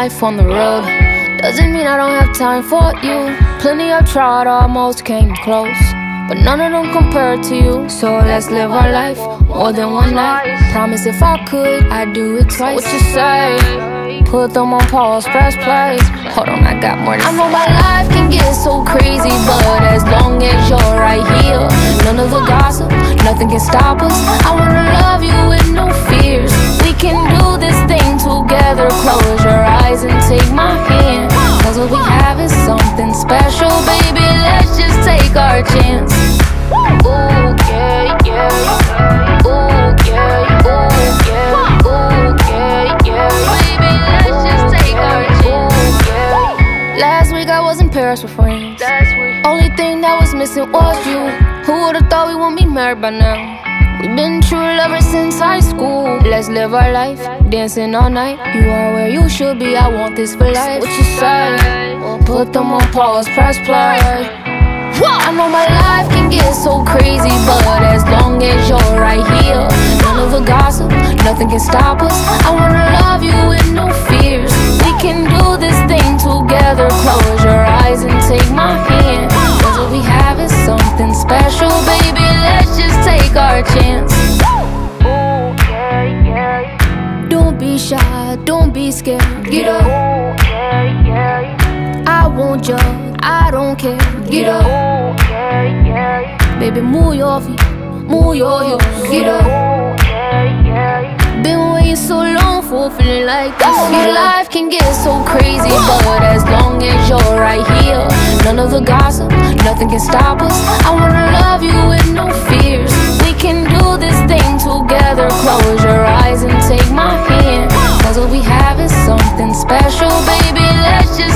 life on the road doesn't mean I don't have time for you. Plenty I've tried, almost came close, but none of them compare to you. So let's live our life more than one night. Promise if I could, I'd do it twice. What you say? Put them on pause, press play. Hold on, I got more to say. I know my life can get so crazy, but as long as you're right here, none of the gossip, nothing can stop us. I wanna love you with no fears. We can do this thing together. Close your eyes and take my hand, 'cause what we have is something special, baby. Let's just take our chance. Ooh, yeah, yeah. Ooh, yeah, ooh, yeah. Ooh, yeah, yeah. Baby, let's just take our chance. Yeah. Last week I was in Paris with friends. Only thing that was missing was you. Who would've thought we wouldn't be married by now? We've been true lovers since high school. Let's live our life, dancing all night. You are where you should be, I want this for life. What you say? Put them on pause, press play. I know my life can get so crazy, but as long as you're right here, none of the gossip, nothing can stop us. I wanna love you with no fears. We can do this thing together. Close your eyes and take my hand, 'cause what we have is something special, baby. Let's just take our chance. Ooh, yeah, yeah. Don't be shy, don't be scared. Get up. Ooh, yeah, yeah. I won't judge, I don't care. Get up. Ooh, yeah, yeah. Baby, move your feet, move your hips. Get up. Ooh, yeah, yeah. Been waiting so long for feeling like this. My life can get so crazy, but as long as you're right here, none of the gossip, nothing can stop us. I wanna love you with no fears. We can do this thing together. Close your eyes and take my hand, 'cause what we have is something special, baby. Let's just